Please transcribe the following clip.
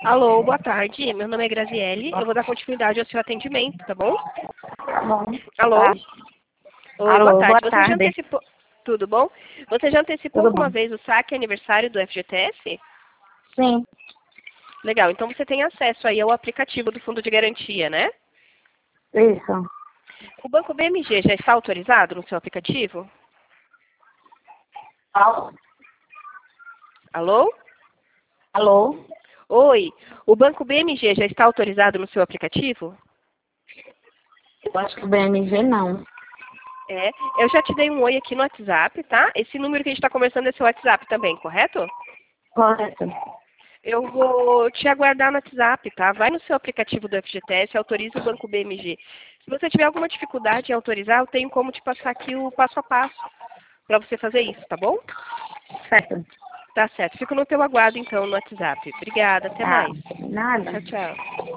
Alô, boa tarde. Meu nome é Graziele. Eu vou dar continuidade ao seu atendimento, tá bom? Tá bom. Alô? Tá. Oi, boa Alô, tarde. boa Você já tarde. antecipou... Tudo bom? Você já antecipou Tudo bom? alguma vez o saque aniversário do FGTS? Sim, Legal. Então você tem acesso aí ao aplicativo do Fundo de Garantia, né? isso. O Banco BMG já está autorizado no seu aplicativo? Alô? Alô? Alô? Oi. O Banco BMG já está autorizado no seu aplicativo? Eu acho que o BMG não. É. Eu já te dei um oi aqui no WhatsApp, tá? Esse número que a gente está conversando é seu WhatsApp também, correto? Correto. Eu vou te aguardar no WhatsApp, tá? Vai no seu aplicativo do FGTS, autoriza o Banco BMG. Se você tiver alguma dificuldade em autorizar, eu tenho como te passar aqui o passo a passo para você fazer isso, tá bom? Certo. Tá certo. Fico no teu aguardo, então, no WhatsApp. Obrigada. Até Tá. mais. Nada. Tchau, tchau.